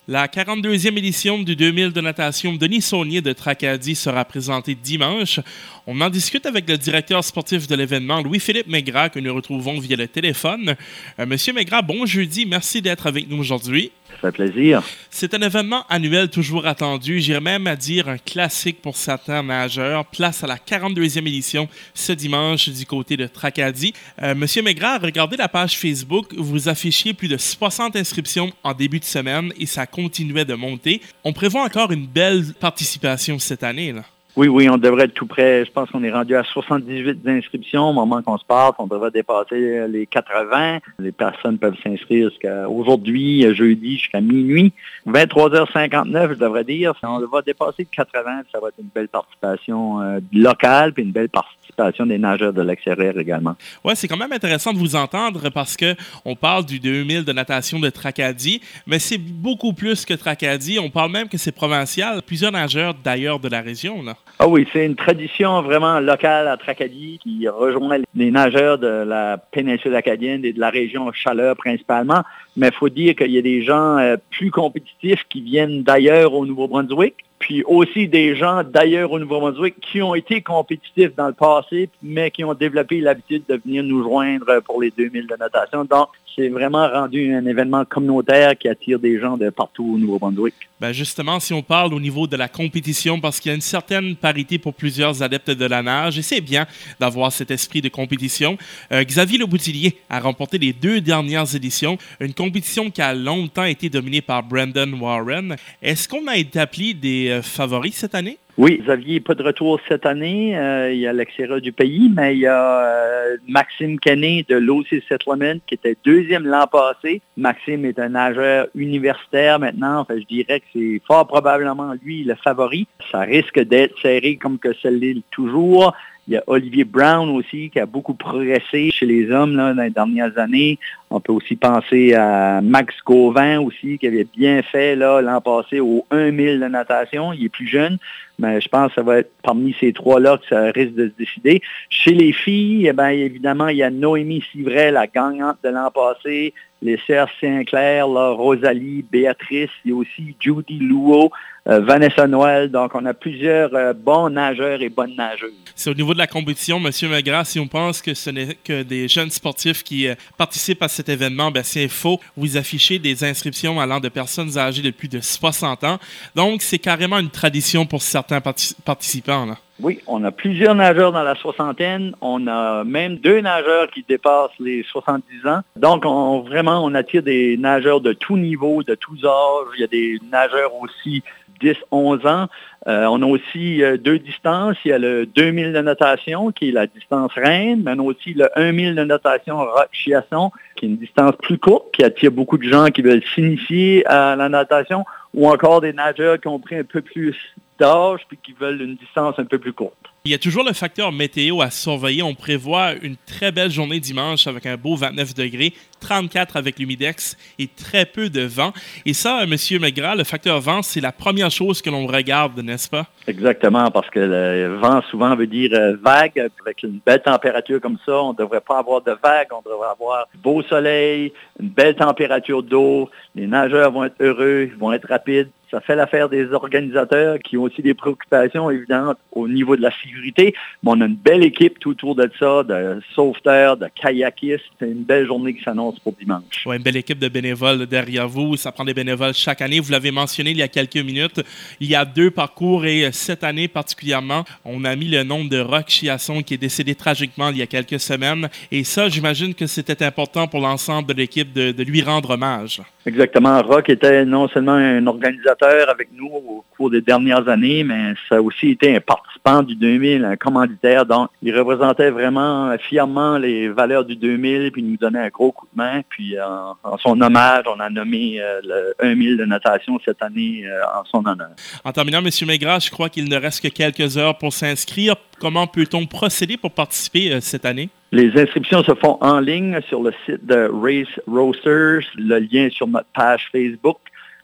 La 42e édition du 2000 de natation Denis Saunier de Tracadie sera présentée dimanche. On en discute avec le directeur sportif de l'événement, Louis-Philippe Maigrat, que nous retrouvons via le téléphone. Monsieur Maigrat, bon jeudi. Merci d'être avec nous aujourd'hui. Ça fait plaisir. C'est un événement annuel toujours attendu, j'irais même à dire un classique pour certains nageurs. Place à la 42e édition ce dimanche du côté de Tracadie. Monsieur Maigrat, regardez la page Facebook, vous affichiez plus de 60 inscriptions en début de semaine et ça continuait de monter. On prévoit encore une belle participation cette année, là. Oui, on devrait être tout près. Je pense qu'on est rendu à 78 inscriptions. Au moment qu'on se parle, on devrait dépasser les 80. Les personnes peuvent s'inscrire jusqu'à aujourd'hui, jeudi, jusqu'à minuit. 23h59, je devrais dire. On va dépasser 80. Ça va être une belle participation locale puis une belle participation des nageurs de l'extérieur également. Oui, c'est quand même intéressant de vous entendre parce qu'on parle du 2000 de natation de Tracadie, mais c'est beaucoup plus que Tracadie. On parle même que c'est provincial. Plusieurs nageurs d'ailleurs de la région, là. Ah oui, c'est une tradition vraiment locale à Tracadie qui rejoint les nageurs de la péninsule acadienne et de la région Chaleur principalement. Mais il faut dire qu'il y a des gens plus compétitifs qui viennent d'ailleurs au Nouveau-Brunswick. Puis aussi des gens d'ailleurs au Nouveau-Brunswick qui ont été compétitifs dans le passé, mais qui ont développé l'habitude de venir nous joindre pour les 2000 de natation. Donc, c'est vraiment rendu un événement communautaire qui attire des gens de partout au Nouveau-Brunswick. Ben justement, si on parle au niveau de la compétition, parce qu'il y a une certaine parité pour plusieurs adeptes de la nage, et c'est bien d'avoir cet esprit de compétition. Xavier Leboutillier a remporté les 2 dernières éditions, une compétition qui a longtemps été dominée par Brandon Warren. Est-ce qu'on a établi des favoris cette année? Oui, Xavier n'est pas de retour cette année. Il y a l'extérieur du pays, mais il y a Maxime Kenney de l'OC Settlement qui était 2e l'an passé. Maxime est un nageur universitaire maintenant. Enfin, je dirais que c'est fort probablement lui le favori. Ça risque d'être serré comme que ça l'est toujours. Il y a Olivier Brown aussi qui a beaucoup progressé chez les hommes là, dans les dernières années. On peut aussi penser à Max Gauvin aussi qui avait bien fait là, l'an passé au 1000 de natation. Il est plus jeune, mais je pense que ça va être parmi ces 3-là que ça risque de se décider. Chez les filles, eh bien, évidemment, il y a Noémie Civray, la gagnante de l'an passé, les sœurs Sinclair, là, Rosalie, Béatrice, il y a aussi Judy Louot, Vanessa Noël. Donc, on a plusieurs bons nageurs et bonnes nageuses. C'est au niveau de la compétition, M. Maigrat, si on pense que ce n'est que des jeunes sportifs qui participent à cet événement, ben c'est faux. Vous affichez des inscriptions allant de personnes âgées de plus de 60 ans. Donc, c'est carrément une tradition pour certains participants, là. Oui, on a plusieurs nageurs dans la soixantaine. On a même 2 nageurs qui dépassent les 70 ans. Donc, on attire des nageurs de tous niveaux, de tous âges. Il y a des nageurs aussi 10-11 ans. On a aussi 2 distances. Il y a le 2000 de natation, qui est la distance reine, mais on a aussi le 1000 de natation rock-chiasson, qui est une distance plus courte, qui attire beaucoup de gens qui veulent s'initier à la natation, ou encore des nageurs qui ont pris un peu plus d'âge puis qui veulent une distance un peu plus courte. Il y a toujours le facteur météo à surveiller. On prévoit une très belle journée dimanche avec un beau 29 degrés, 34 avec l'humidex et très peu de vent. Et ça, M. Maigrat, le facteur vent, c'est la première chose que l'on regarde, n'est-ce pas? Exactement, parce que le vent souvent veut dire vague. Avec une belle température comme ça, on ne devrait pas avoir de vagues, on devrait avoir beau soleil, une belle température d'eau. Les nageurs vont être heureux, ils vont être rapides. Ça fait l'affaire des organisateurs qui ont aussi des préoccupations évidentes au niveau de la sécurité. Mais on a une belle équipe tout autour de ça, de sauveteurs, de kayakistes. C'est une belle journée qui s'annonce pour dimanche. Oui, une belle équipe de bénévoles derrière vous. Ça prend des bénévoles chaque année. Vous l'avez mentionné il y a quelques minutes. Il y a 2 parcours et cette année particulièrement, on a mis le nom de Rock Chiasson qui est décédé tragiquement il y a quelques semaines. Et ça, j'imagine que c'était important pour l'ensemble de l'équipe de lui rendre hommage. Exactement. Rock était non seulement un organisateur avec nous au cours des dernières années, mais ça a aussi été un participant du 2000, un commanditaire. Donc, il représentait vraiment fièrement les valeurs du 2000, puis il nous donnait un gros coup de main. Puis, en son hommage, on a nommé le 1000 de natation cette année en son honneur. En terminant, M. Maigrat, je crois qu'il ne reste que quelques heures pour s'inscrire. Comment peut-on procéder pour participer cette année? Les inscriptions se font en ligne sur le site de Race Roasters, le lien sur notre page Facebook.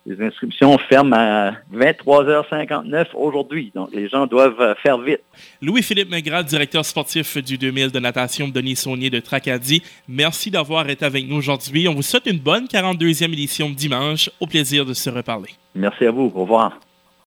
Les inscriptions ferment à 23h59 aujourd'hui, donc les gens doivent faire vite. Louis-Philippe Maigrad, directeur sportif du 2000 de natation Denis Saunier de Tracadie, merci d'avoir été avec nous aujourd'hui. On vous souhaite une bonne 42e édition dimanche. Au plaisir de se reparler. Merci à vous. Au revoir.